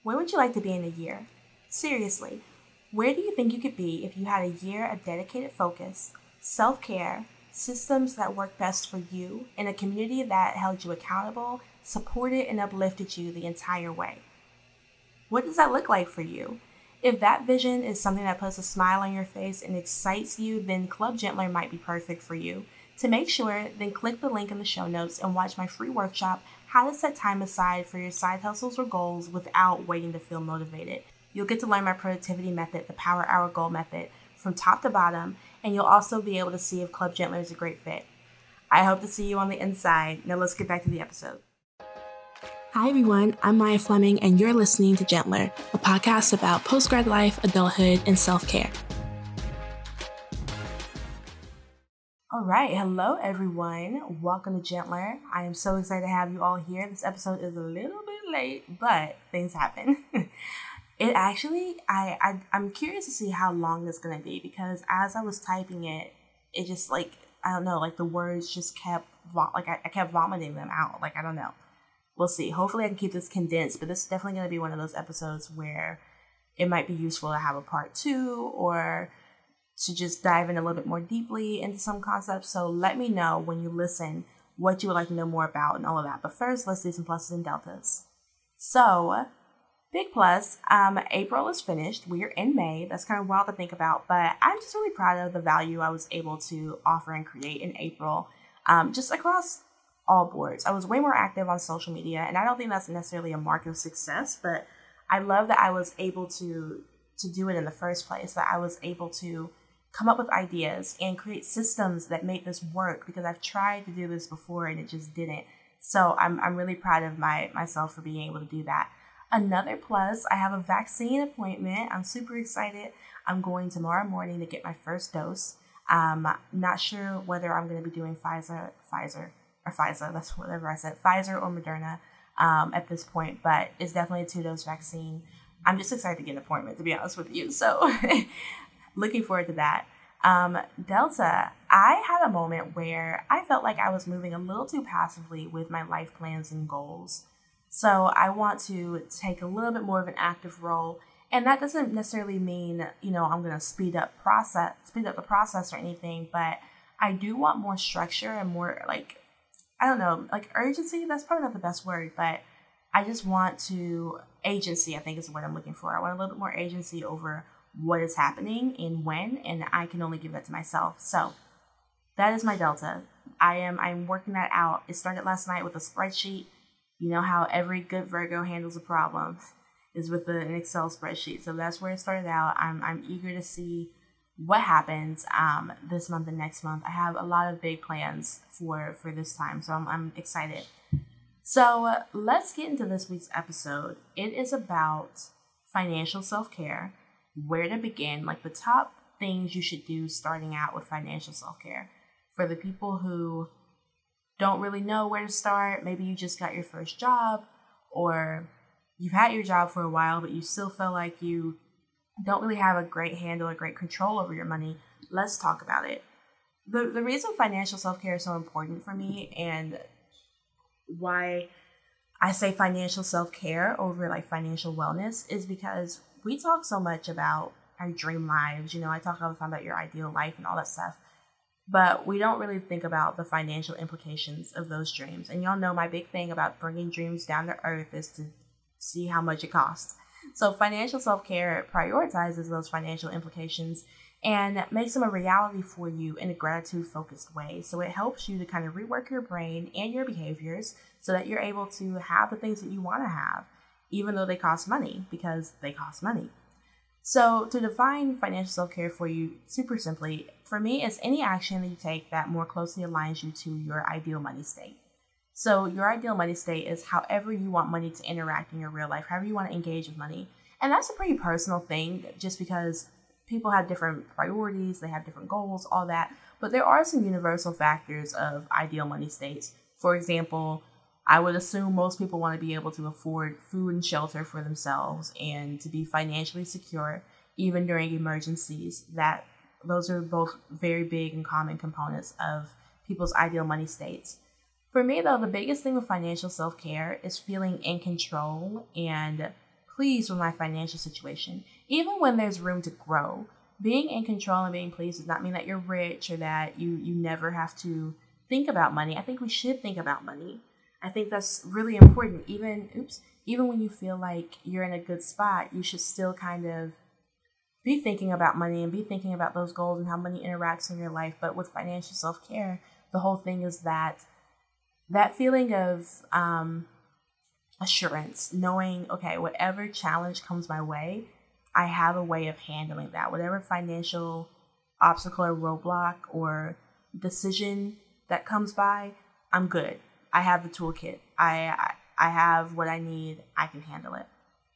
Where would you like to be in a year? Seriously, where do you think you could be if you had a year of dedicated focus, self care, systems that work best for you, and a community that held you accountable, supported, and uplifted you the entire way? What does that look like for you? If that vision is something that puts a smile on your face and excites you, then Club Gentler might be perfect for you. To make sure, then click the link in the show notes and watch my free workshop, How to Set Time Aside for Your Side Hustles or Goals Without Waiting to Feel Motivated. You'll get to learn my productivity method, the Power Hour Goal Method, from top to bottom, and you'll also be able to see if Club Gentler is a great fit. I hope to see you on the inside. Now let's get back to the episode. Hi everyone, I'm Maya Fleming, and you're listening to Gentler, a podcast about post-grad life, adulthood, and self-care. All right, hello everyone. Welcome to Gentler. I am so excited to have you all here. This episode is a little bit late, but things happen. It actually, I'm curious to see how long it's going to be, because as I was typing it, it just I don't know, the words just kept, I kept vomiting them out. I don't know. We'll see. Hopefully I can keep this condensed, but this is definitely going to be one of those episodes where it might be useful to have a part 2 or to just dive in a little bit more deeply into some concepts. So let me know when you listen what you would like to know more about and all of that. But first, let's do some pluses and deltas. So, big plus, April is finished. We're in May. That's kind of wild to think about, but I'm just really proud of the value I was able to offer and create in April, just across all boards. I was way more active on social media, and I don't think that's necessarily a mark of success, but I love that I was able to do it in the first place, that I was able to come up with ideas and create systems that make this work, because I've tried to do this before and it just didn't. So I'm really proud of myself for being able to do that. Another plus, I have a vaccine appointment. I'm super excited. I'm going tomorrow morning to get my first dose. Not sure whether I'm going to be doing Pfizer, that's whatever I said, Pfizer or Moderna at this point, but it's definitely a 2-dose vaccine. I'm just excited to get an appointment, to be honest with you. So looking forward to that. Delta, I had a moment where I felt like I was moving a little too passively with my life plans and goals. So I want to take a little bit more of an active role. And that doesn't necessarily mean, I'm going to speed up the process or anything, but I do want more structure and more urgency. That's probably not the best word, but I just want agency, I think is the word I'm looking for. I want a little bit more agency over what is happening and when, and I can only give that to myself. So that is my delta. I'm working that out. It started last night with a spreadsheet. You know how every good Virgo handles a problem is with an Excel spreadsheet. So that's where it started out. I'm eager to see what happens this month and next month. I have a lot of big plans for this time, so I'm excited. So let's get into this week's episode. It is about financial self-care, where to begin, the top things you should do starting out with financial self-care. For the people who don't really know where to start, maybe you just got your first job, or you've had your job for a while, but you still feel like you don't really have a great handle or great control over your money. Let's talk about it. The reason financial self-care is so important for me, and why I say financial self-care over financial wellness, is because we talk so much about our dream lives. I talk all the time about your ideal life and all that stuff, but we don't really think about the financial implications of those dreams. And y'all know my big thing about bringing dreams down to earth is to see how much it costs. So financial self-care prioritizes those financial implications and makes them a reality for you in a gratitude-focused way. So it helps you to kind of rework your brain and your behaviors so that you're able to have the things that you want to have, even though they cost money, because they cost money. So to define financial self-care for you super simply, for me, it's any action that you take that more closely aligns you to your ideal money state. So your ideal money state is however you want money to interact in your real life, however you want to engage with money. And that's a pretty personal thing, just because people have different priorities, they have different goals, all that. But there are some universal factors of ideal money states. For example, I would assume most people want to be able to afford food and shelter for themselves and to be financially secure, even during emergencies. Those are both very big and common components of people's ideal money states. For me, though, the biggest thing with financial self-care is feeling in control and pleased with my financial situation. Even when there's room to grow, being in control and being pleased does not mean that you're rich or that you never have to think about money. I think we should think about money. I think that's really important. Even when you feel like you're in a good spot, you should still kind of be thinking about money and be thinking about those goals and how money interacts in your life. But with financial self-care, the whole thing is that feeling of assurance, knowing, okay, whatever challenge comes my way, I have a way of handling that. Whatever financial obstacle or roadblock or decision that comes by, I'm good. I have the toolkit. I have what I need. I can handle it.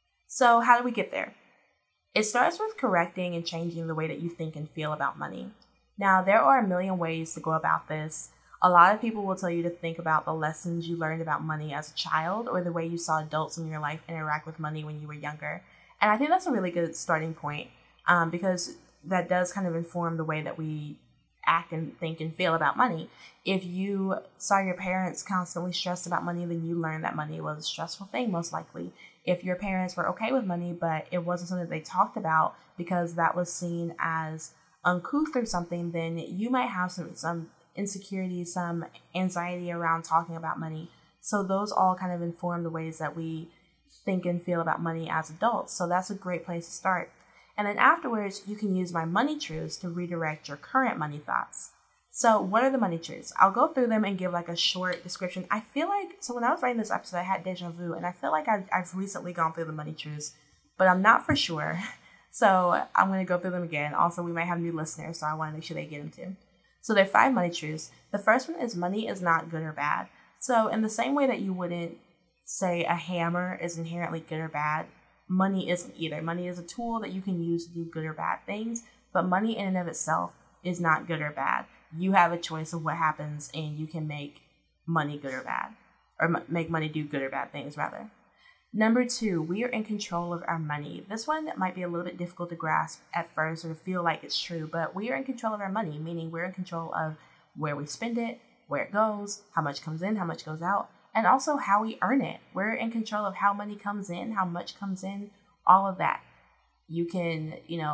So how do we get there? It starts with correcting and changing the way that you think and feel about money. Now, there are a million ways to go about this. A lot of people will tell you to think about the lessons you learned about money as a child or the way you saw adults in your life interact with money when you were younger. And I think that's a really good starting point because that does kind of inform the way that we act and think and feel about money. If you saw your parents constantly stressed about money, then you learned that money was a stressful thing, most likely. If your parents were okay with money, but it wasn't something they talked about because that was seen as uncouth or something, then you might have some insecurity, some anxiety around talking about money. So those all kind of inform the ways that we think and feel about money as adults. So that's a great place to start. And then afterwards, you can use my money truths to redirect your current money thoughts. So what are the money truths? I'll go through them and give like a short description. I feel like, so when I was writing this episode, I had deja vu, and I feel like I've recently gone through the money truths, but I'm not for sure. So I'm going to go through them again. Also, we might have new listeners, so I want to make sure they get them too. So there are 5 money truths. The first one is money is not good or bad. So in the same way that you wouldn't say a hammer is inherently good or bad, money isn't either. Money is a tool that you can use to do good or bad things, but money in and of itself is not good or bad. You have a choice of what happens, and you can make money good or bad, or make money do good or bad things, rather. Number 2, we are in control of our money. This one might be a little bit difficult to grasp at first or to feel like it's true, but we are in control of our money, meaning we're in control of where we spend it, where it goes, how much comes in, how much goes out, and also how we earn it. We're in control of how money comes in, how much comes in, all of that. You can,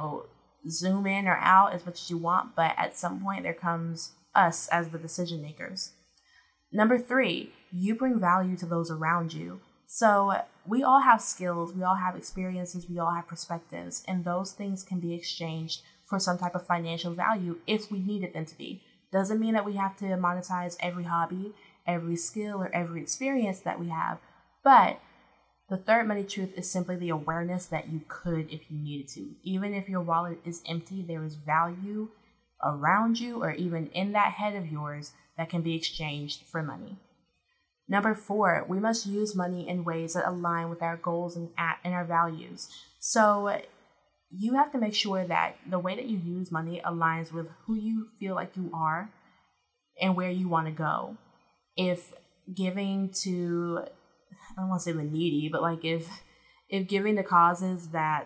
zoom in or out as much as you want, but at some point there comes us as the decision makers. Number 3, you bring value to those around you. So we all have skills, we all have experiences, we all have perspectives, and those things can be exchanged for some type of financial value if we needed them to be. Doesn't mean that we have to monetize every hobby, every skill, or every experience that we have, but the third money truth is simply the awareness that you could if you needed to. Even if your wallet is empty, there is value around you or even in that head of yours that can be exchanged for money. Number 4, we must use money in ways that align with our goals and our values. So you have to make sure that the way that you use money aligns with who you feel like you are and where you want to go. If giving to, I don't want to say the needy, but like if giving to causes that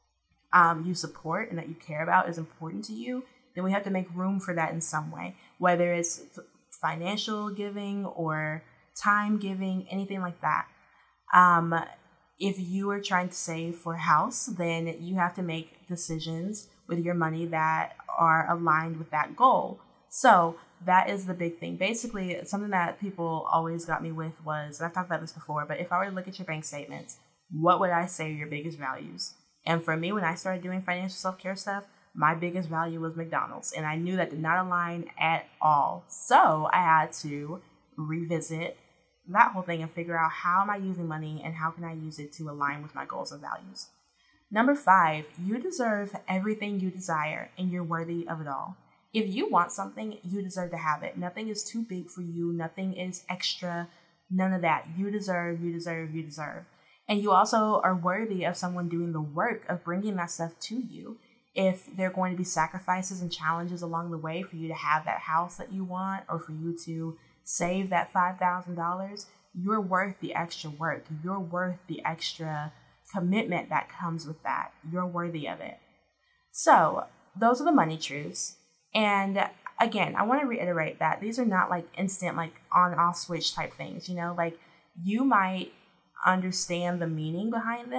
you support and that you care about is important to you, then we have to make room for that in some way, whether it's financial giving or time giving, anything like that. If you are trying to save for a house, then you have to make decisions with your money that are aligned with that goal. So that is the big thing. Basically, something that people always got me with was, and I've talked about this before, but if I were to look at your bank statements, what would I say are your biggest values? And for me, when I started doing financial self-care stuff, my biggest value was McDonald's, and I knew that did not align at all. So I had to revisit that whole thing and figure out, how am I using money and how can I use it to align with my goals and values? Number 5, you deserve everything you desire and you're worthy of it all. If you want something, you deserve to have it. Nothing is too big for you. Nothing is extra. None of that. You deserve, you deserve, you deserve. And you also are worthy of someone doing the work of bringing that stuff to you. If there are going to be sacrifices and challenges along the way for you to have that house that you want, or for you to save that $5,000, you're worth the extra work. You're worth the extra commitment that comes with that. You're worthy of it. So those are the money truths. And again, I want to reiterate that these are not like instant, like on-off switch type things. Like you might understand the meaning behind them,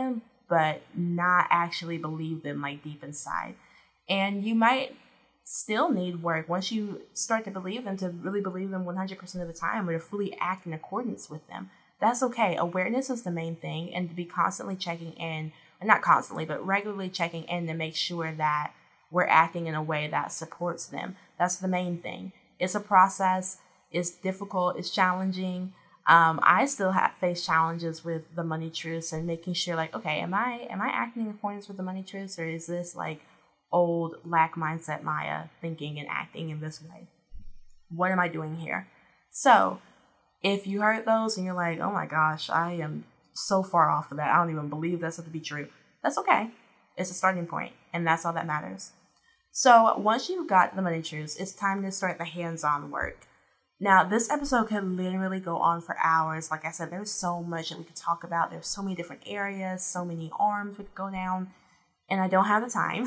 but not actually believe them like deep inside. And you might still need work once you start to believe them, to really believe them 100% of the time, or to fully act in accordance with them. That's okay. Awareness is the main thing, and to be constantly checking in, not constantly, but regularly checking in to make sure that we're acting in a way that supports them. That's the main thing. It's a process. It's difficult. It's challenging. I still face challenges with the money truths and making sure, like, okay, am I acting in accordance with the money truths, or is this like old lack mindset Maya thinking and acting in this way? What am I doing here? So if you heard those and you're like, oh my gosh, I am so far off of that, I don't even believe that's to be true, that's okay. It's a starting point, and that's all that matters. So once you've got the money truths, it's time to start the hands-on work. Now, this episode could literally go on for hours. Like I said, there's so much that we could talk about. There's so many different areas, so many arms we could go down, and I don't have the time.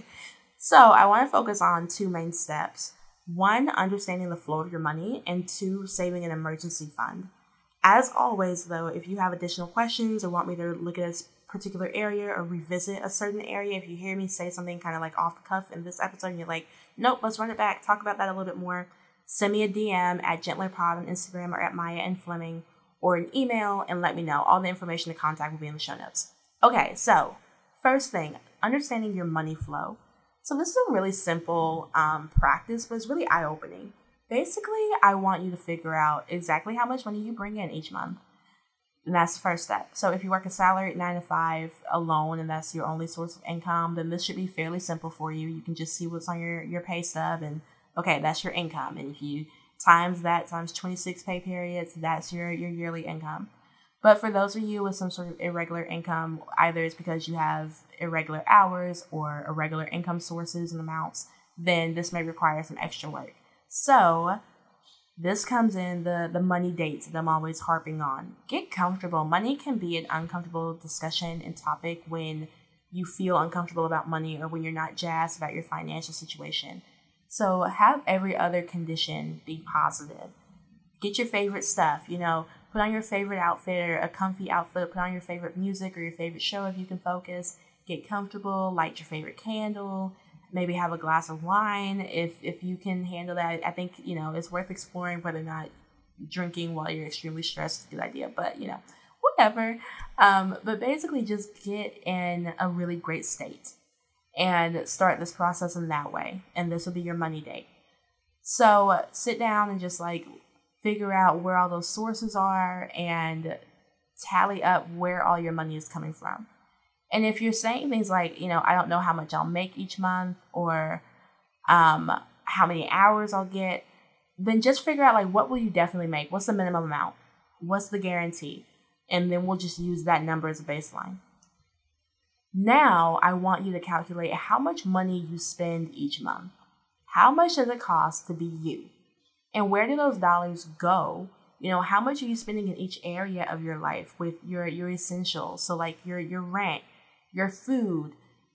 So I want to focus on two main steps. One, understanding the flow of your money, and two, saving an emergency fund. As always, though, if you have additional questions or want me to look at a particular area or revisit a certain area, if you hear me say something kind of like off the cuff in this episode and you're like, nope, let's run it back, talk about that a little bit more, send me a DM at GentlerPod on Instagram or at Maya and Fleming, or an email and let me know. All the information to contact will be in the show notes. Okay, so first thing, understanding your money flow. So this is a really simple practice, but it's really eye-opening. Basically, I want you to figure out exactly how much money you bring in each month. And that's the first step. So if you work a salaried 9 to 5 alone and that's your only source of income, then this should be fairly simple for you. You can just see what's on your pay stub and, okay, that's your income. And if you times 26 pay periods, that's your yearly income. But for those of you with some sort of irregular income, either it's because you have irregular hours or irregular income sources and amounts, then this may require some extra work. So this comes in the money dates that I'm always harping on. Get comfortable. Money can be an uncomfortable discussion and topic when you feel uncomfortable about money or when you're not jazzed about your financial situation. So have every other condition be positive. Get your favorite stuff, put on your favorite outfit or a comfy outfit, put on your favorite music or your favorite show if you can focus, get comfortable, light your favorite candle, maybe have a glass of wine if you can handle that. I think, it's worth exploring whether or not drinking while you're extremely stressed is a good idea, but, whatever. But basically just get in a really great state and start this process in that way. And this will be your money date. So sit down and just figure out where all those sources are and tally up where all your money is coming from. And if you're saying things like, I don't know how much I'll make each month or how many hours I'll get, then just figure out what will you definitely make? What's the minimum amount? What's the guarantee? And then we'll just use that number as a baseline. Now I want you to calculate how much money you spend each month. How much does it cost to be you? And where do those dollars go? How much are you spending in each area of your life with your essentials? So your rent, your food,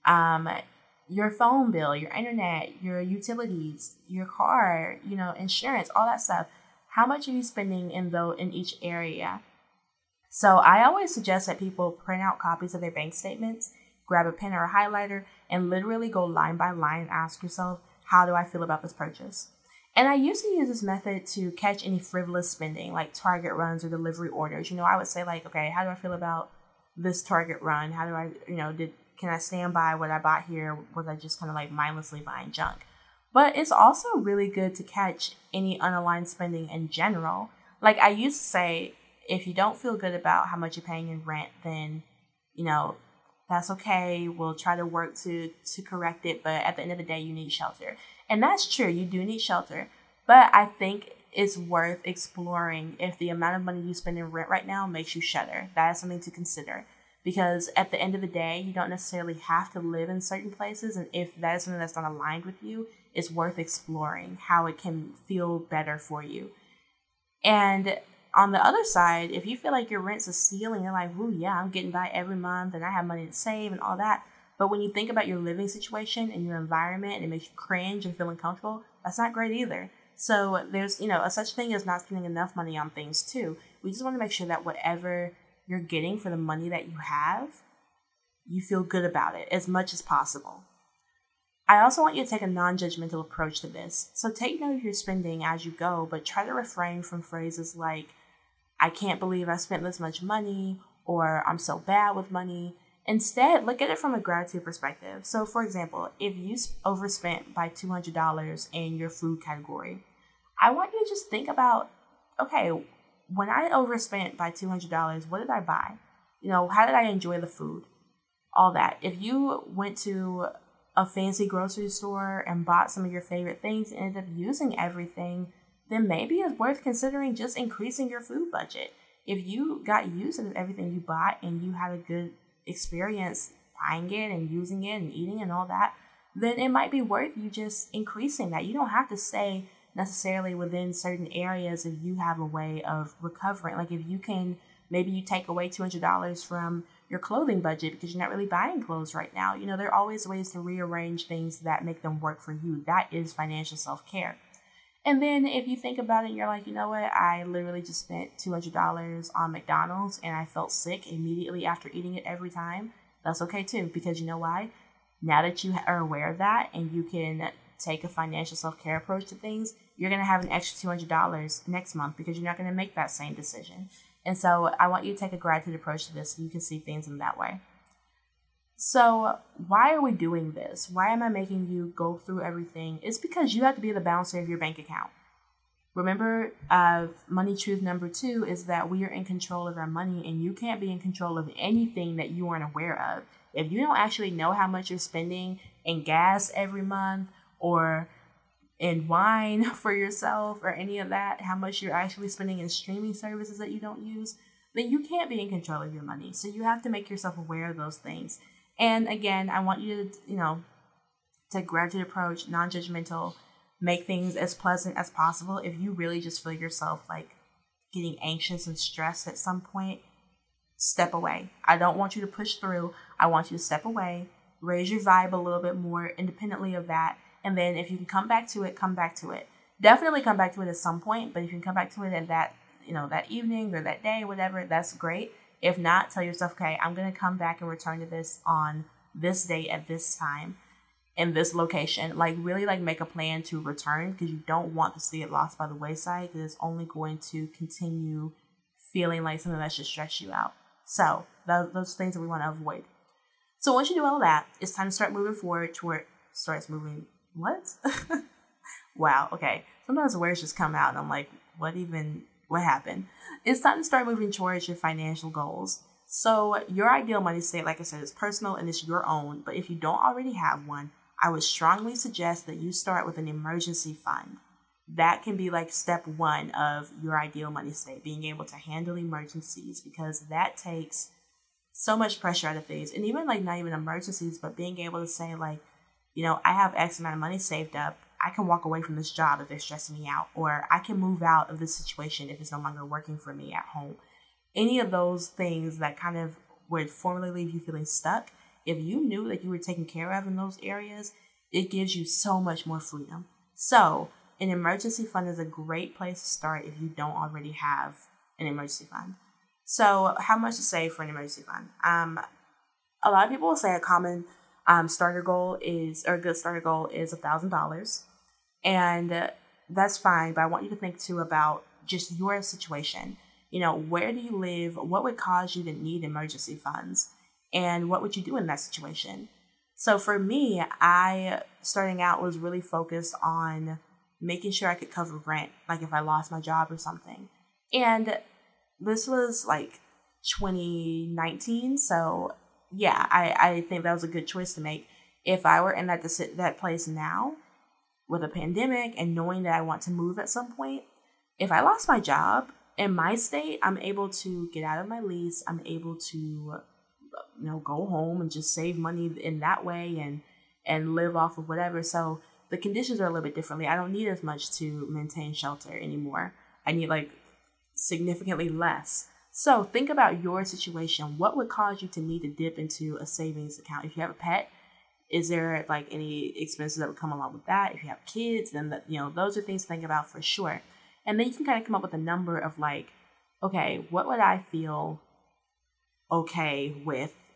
your phone bill, your internet, your utilities, your car, insurance, all that stuff. How much are you spending in each area? So I always suggest that people print out copies of their bank statements, grab a pen or a highlighter, and literally go line by line and ask yourself, how do I feel about this purchase? And I used to use this method to catch any frivolous spending, like Target runs or delivery orders. I would say okay, how do I feel about this Target run? How do I, can I stand by what I bought here? Was I just kind of mindlessly buying junk? But it's also really good to catch any unaligned spending in general. I used to say, if you don't feel good about how much you're paying in rent, then, that's okay. We'll try to work to correct it. But at the end of the day, you need shelter. And that's true. You do need shelter. But I think it's worth exploring if the amount of money you spend in rent right now makes you shudder. That is something to consider. Because at the end of the day, you don't necessarily have to live in certain places. And if that is something that's not aligned with you, it's worth exploring how it can feel better for you. And on the other side, if you feel like your rent's a steal and you're like, ooh, yeah, I'm getting by every month and I have money to save and all that. But when you think about your living situation and your environment and it makes you cringe and feel uncomfortable, that's not great either. So there's, a such thing as not spending enough money on things too. We just want to make sure that whatever you're getting for the money that you have, you feel good about it as much as possible. I also want you to take a non-judgmental approach to this. So take note of your spending as you go, but try to refrain from phrases like, I can't believe I spent this much money, or I'm so bad with money. Instead, look at it from a gratitude perspective. So for example, if you overspent by $200 in your food category, I want you to just think about, okay, when I overspent by $200, what did I buy? How did I enjoy the food? All that. If you went to a fancy grocery store and bought some of your favorite things and ended up using everything, then maybe it's worth considering just increasing your food budget. If you got used to everything you bought and you had a good experience buying it and using it and eating and all that, then it might be worth you just increasing that. You don't have to stay necessarily within certain areas if you have a way of recovering. Like if you can, maybe you take away $200 from your clothing budget because you're not really buying clothes right now. There are always ways to rearrange things that make them work for you. That is financial self-care. And then if you think about it, you're like, you know what? I literally just spent $200 on McDonald's and I felt sick immediately after eating it every time. That's okay too, because you know why? Now that you are aware of that and you can take a financial self-care approach to things, you're going to have an extra $200 next month because you're not going to make that same decision. And so I want you to take a gratitude approach to this so you can see things in that way. So why are we doing this? Why am I making you go through everything? It's because you have to be the balancer of your bank account. Remember, money truth number 2 is that we are in control of our money, and you can't be in control of anything that you aren't aware of. If you don't actually know how much you're spending in gas every month or in wine for yourself or any of that, how much you're actually spending in streaming services that you don't use, then you can't be in control of your money. So you have to make yourself aware of those things. And again, I want you to, take a gratitude approach, non-judgmental, make things as pleasant as possible. If you really just feel yourself like getting anxious and stressed at some point, step away. I don't want you to push through. I want you to step away, raise your vibe a little bit more independently of that. And then if you can come back to it, come back to it. Definitely come back to it at some point, but if you can come back to it at that, that evening or that day, whatever, that's great. If not, tell yourself, okay, I'm going to come back and return to this on this date at this time in this location. Really make a plan to return because you don't want to see it lost by the wayside because it's only going to continue feeling like something that should stress you out. So those things that we want to avoid. So once you do all that, it's time to start moving forward toward, what? Wow, okay. Sometimes the words just come out and I'm like, what happened? It's time to start moving towards your financial goals. So your ideal money state, like I said, is personal and it's your own. But if you don't already have one, I would strongly suggest that you start with an emergency fund. That can be like step 1 of your ideal money state, being able to handle emergencies, because that takes so much pressure out of things. And even not even emergencies, but being able to say I have X amount of money saved up. I can walk away from this job if they're stressing me out, or I can move out of this situation if it's no longer working for me at home. Any of those things that kind of would formerly leave you feeling stuck, if you knew that you were taken care of in those areas, it gives you so much more freedom. So an emergency fund is a great place to start if you don't already have an emergency fund. So how much to save for an emergency fund? A lot of people will say a common a good starter goal is $1,000. And that's fine, but I want you to think too about just your situation. Where do you live? What would cause you to need emergency funds? And what would you do in that situation? So for me, starting out was really focused on making sure I could cover rent, like if I lost my job or something. And this was 2019. So yeah, I think that was a good choice to make. If I were in that place now with a pandemic and knowing that I want to move at some point, if I lost my job in my state, I'm able to get out of my lease. I'm able to, go home and just save money in that way and live off of whatever. So the conditions are a little bit differently. I don't need as much to maintain shelter anymore. I need significantly less. So think about your situation. What would cause you to need to dip into a savings account? If you have a pet, is there any expenses that would come along with that? If you have kids, then those are things to think about for sure. And then you can kind of come up with a number of okay, what would I feel okay with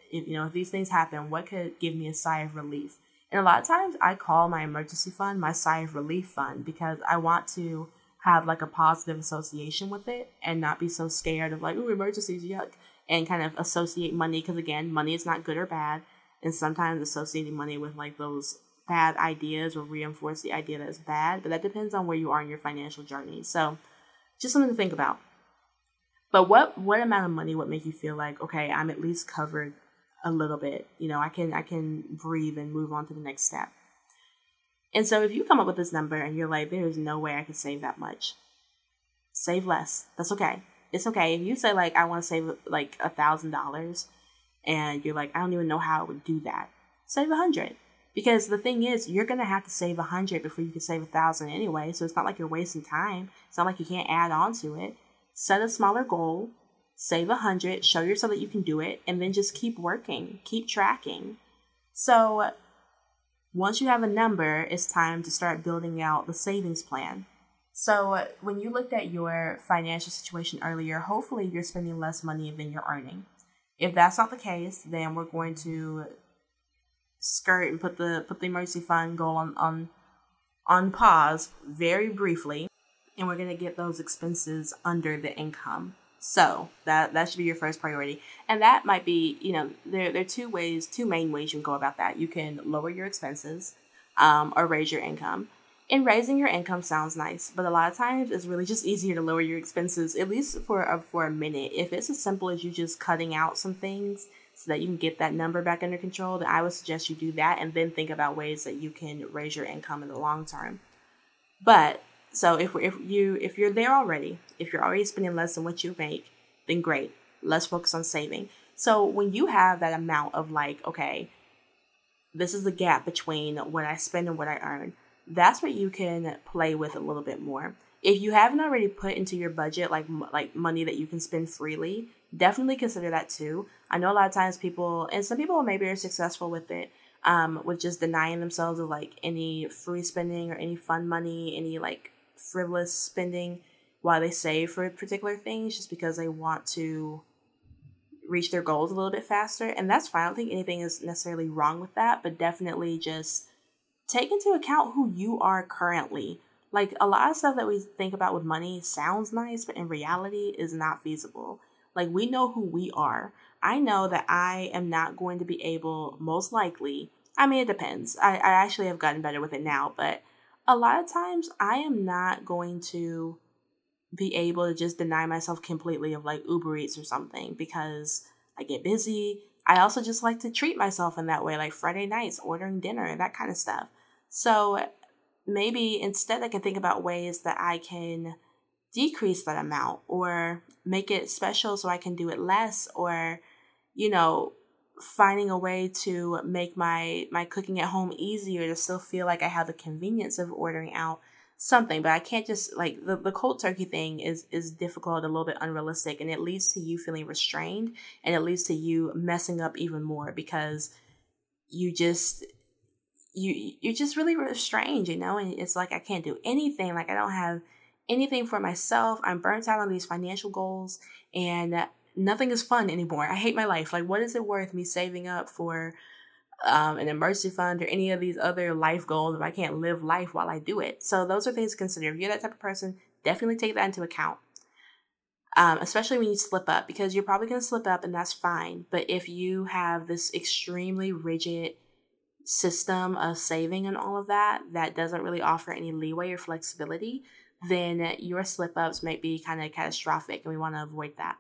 if these things happen, what could give me a sigh of relief? And a lot of times I call my emergency fund my sigh of relief fund, because I want to have like a positive association with it and not be so scared of like, oh, emergencies, yuck, and kind of associate money. Because again, money is not good or bad. And sometimes associating money with like those bad ideas will reinforce the idea that it's bad. But that depends on where you are in your financial journey. So just something to think about. But what amount of money would make you feel like, okay, I'm at least covered a little bit. I can breathe and move on to the next step. And so if you come up with this number and you're like, there's no way I could save that much, save less. That's okay. It's okay. If you say like, I want to save like $1,000 and you're like, I don't even know how I would do that, save 100. Because the thing is, you're going to have to save 100 before you can save 1,000 anyway. So it's not like you're wasting time. It's not like you can't add on to it. Set a smaller goal, save 100, show yourself that you can do it, and then just keep working, keep tracking. So once you have a number, it's time to start building out the savings plan. So when you looked at your financial situation earlier, hopefully you're spending less money than you're earning. If that's not the case, then we're going to skirt and put the emergency fund goal on pause very briefly, and we're going to get those expenses under the income. So that should be your first priority. And that might be, there are two main ways you can go about that. You can lower your expenses or raise your income. And raising your income sounds nice, but a lot of times it's really just easier to lower your expenses, at least for a minute. If it's as simple as you just cutting out some things so that you can get that number back under control, then I would suggest you do that and then think about ways that you can raise your income in the long term. But so if you're there already, if you're already spending less than what you make, then great. Let's focus on saving. So when you have that amount of like, okay, this is the gap between what I spend and what I earn, that's what you can play with a little bit more. If you haven't already put into your budget like money that you can spend freely, definitely consider that too. I know a lot of times some people maybe are successful with it, with just denying themselves of like any free spending or any fun money, any like frivolous spending while they save for particular things, just because they want to reach their goals a little bit faster. And that's fine. I don't think anything is necessarily wrong with that, but definitely just take into account who you are currently. Like a lot of stuff that we think about with money sounds nice, but in reality is not feasible. Like we know who we are. I know that I am not going to be able, most likely, I mean, it depends. I actually have gotten better with it now, but a lot of times I am not going to be able to just deny myself completely of like Uber Eats or something, because I get busy. I also just like to treat myself in that way, like Friday nights, ordering dinner, that kind of stuff. So maybe instead I can think about ways that I can decrease that amount or make it special so I can do it less, or, finding a way to make my cooking at home easier to still feel like I have the convenience of ordering out something. But I can't just like the cold turkey thing is difficult, a little bit unrealistic, and it leads to you feeling restrained, and it leads to you messing up even more because you're just really restrained, and it's like I can't do anything. Like I don't have anything for myself. I'm burnt out on these financial goals, and nothing is fun anymore. I hate my life. Like, what is it worth me saving up for an emergency fund or any of these other life goals if I can't live life while I do it? So those are things to consider. If you're that type of person, definitely take that into account. Especially when you slip up, because you're probably going to slip up and that's fine. But if you have this extremely rigid system of saving and all of that doesn't really offer any leeway or flexibility, then your slip ups might be kind of catastrophic, and we want to avoid that.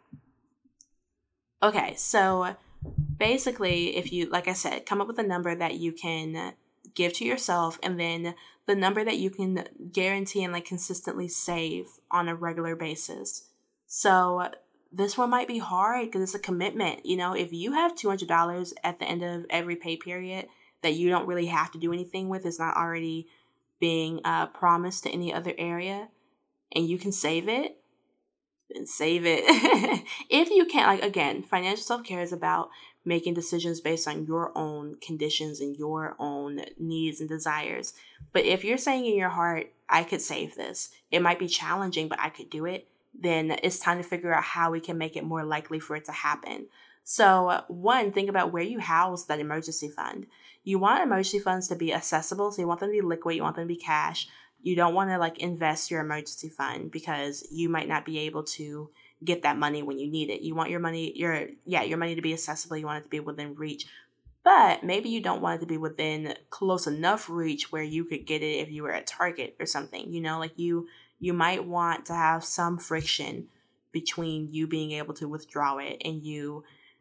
Okay, so basically, if you, like I said, come up with a number that you can give to yourself, and then the number that you can guarantee and like consistently save on a regular basis. So this one might be hard because it's a commitment. If you have $200 at the end of every pay period that you don't really have to do anything with, it's not already being promised to any other area, and you can save it, then save it. If you can't, like, again, financial self-care is about making decisions based on your own conditions and your own needs and desires. But if you're saying in your heart, I could save this, it might be challenging, but I could do it, then it's time to figure out how we can make it more likely for it to happen. So, one, think about where you house that emergency fund. You want emergency funds to be accessible, so you want them to be liquid, you want them to be cash. You don't want to like invest your emergency fund because you might not be able to get that money when you need it. You want your money, your money to be accessible. You want it to be within reach. But maybe you don't want it to be within close enough reach where you could get it if you were at Target or something. Like you might want to have some friction between you being able to withdraw it and you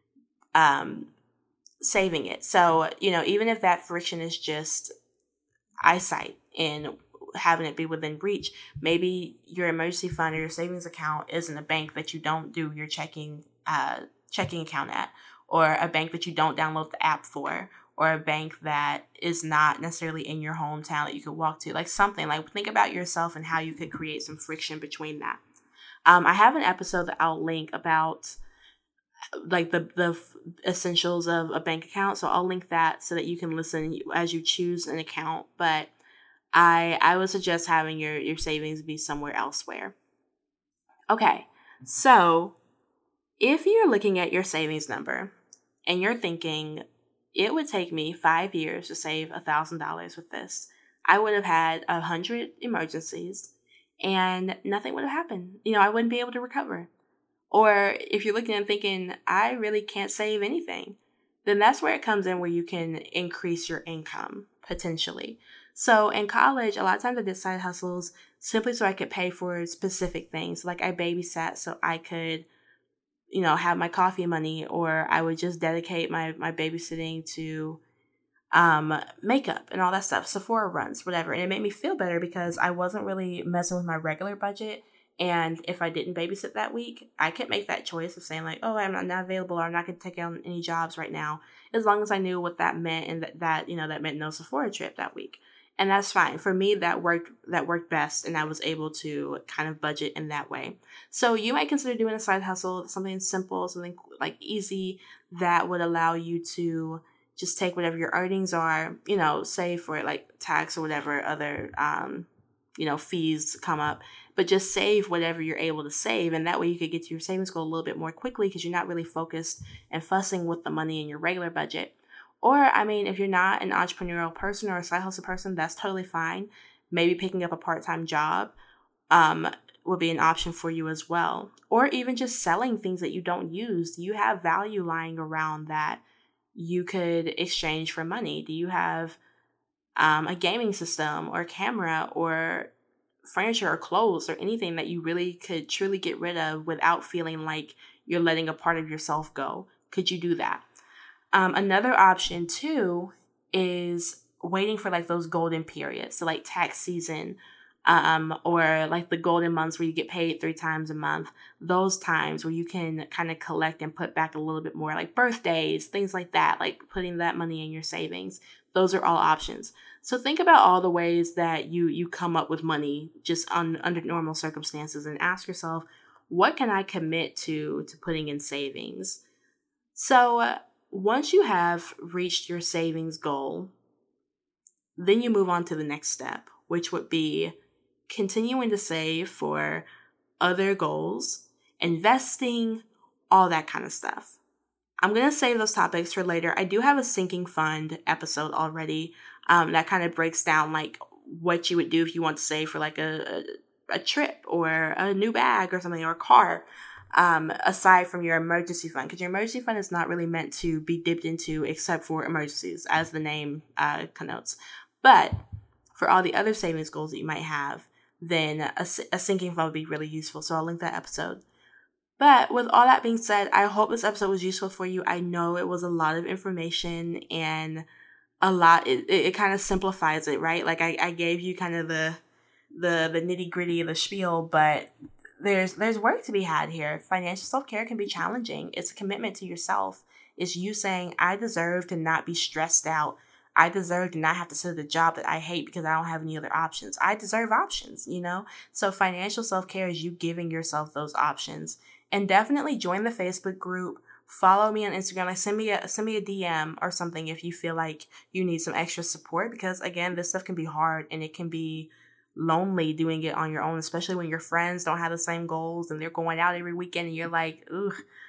um saving it. So, even if that friction is just eyesight and having it be within reach, maybe your emergency fund or your savings account isn't a bank that you don't do your checking account at, or a bank that you don't download the app for, or a bank that is not necessarily in your hometown that you could walk to. Like something like, think about yourself and how you could create some friction between that. I have an episode that I'll link about like the essentials of a bank account. So I'll link that so that you can listen as you choose an account. But I would suggest having your savings be somewhere elsewhere. Okay, so if you're looking at your savings number and you're thinking, it would take me 5 years to save $1,000 with this, I would have had 100 emergencies and nothing would have happened. I wouldn't be able to recover. Or if you're looking and thinking, I really can't save anything, then that's where it comes in where you can increase your income potentially. So in college, a lot of times I did side hustles simply so I could pay for specific things. Like I babysat so I could, have my coffee money, or I would just dedicate my babysitting to makeup and all that stuff, Sephora runs, whatever. And it made me feel better because I wasn't really messing with my regular budget. And if I didn't babysit that week, I could make that choice of saying like, oh, I'm not available, or I'm not going to take on any jobs right now, as long as I knew what that meant, and that meant no Sephora trip that week. And that's fine. For me, that worked best, and I was able to kind of budget in that way. So you might consider doing a side hustle, something simple, something like easy that would allow you to just take whatever your earnings are, save for like tax or whatever other, fees come up, but just save whatever you're able to save. And that way you could get to your savings goal a little bit more quickly because you're not really focused and fussing with the money in your regular budget. Or, if you're not an entrepreneurial person or a side hustle person, that's totally fine. Maybe picking up a part-time job would be an option for you as well. Or even just selling things that you don't use. Do you have value lying around that you could exchange for money? Do you have a gaming system or camera or furniture or clothes or anything that you really could truly get rid of without feeling like you're letting a part of yourself go? Could you do that? Another option too is waiting for like those golden periods. So like tax season, or like the golden months where you get paid 3 times a month, those times where you can kind of collect and put back a little bit more, like birthdays, things like that, like putting that money in your savings. Those are all options. So think about all the ways that you come up with money just under normal circumstances, and ask yourself, what can I commit to putting in savings? So once you have reached your savings goal, then you move on to the next step, which would be continuing to save for other goals, investing, all that kind of stuff. I'm going to save those topics for later. I do have a sinking fund episode already that kind of breaks down like what you would do if you want to save for like a trip or a new bag or something, or a car, aside from your emergency fund, because your emergency fund is not really meant to be dipped into except for emergencies, as the name connotes. But for all the other savings goals that you might have, then a sinking fund would be really useful. So I'll link that episode. But with all that being said, I hope this episode was useful for you. I know it was a lot of information and a lot, it kind of simplifies it, right? Like I gave you kind of the nitty gritty of the spiel, but there's work to be had here. Financial self-care can be challenging. It's a commitment to yourself. It's you saying, I deserve to not be stressed out. I deserve to not have to sit at a job that I hate because I don't have any other options. I deserve options, So financial self-care is you giving yourself those options. And definitely join the Facebook group. Follow me on Instagram. Like send me a DM or something if you feel like you need some extra support, because again, this stuff can be hard and it can be lonely doing it on your own, especially when your friends don't have the same goals and they're going out every weekend and you're like, ugh,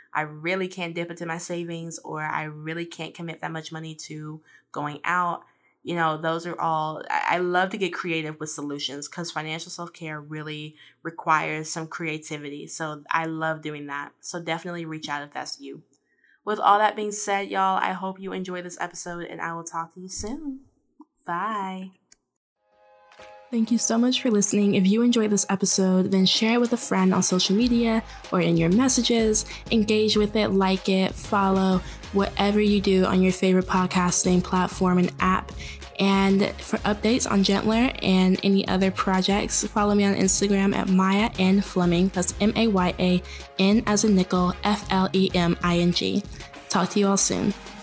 I really can't dip into my savings, or I really can't commit that much money to going out. Those are all, I love to get creative with solutions because financial self-care really requires some creativity. So I love doing that. So definitely reach out if that's you. With all that being said, y'all, I hope you enjoy this episode and I will talk to you soon. Bye. Thank you so much for listening. If you enjoyed this episode, then share it with a friend on social media or in your messages. Engage with it, like it, follow, whatever you do on your favorite podcasting platform and app. And for updates on Gentler and any other projects, follow me on Instagram at Maya N Fleming. That's MAYAN as in nickel, FLEMING. Talk to you all soon.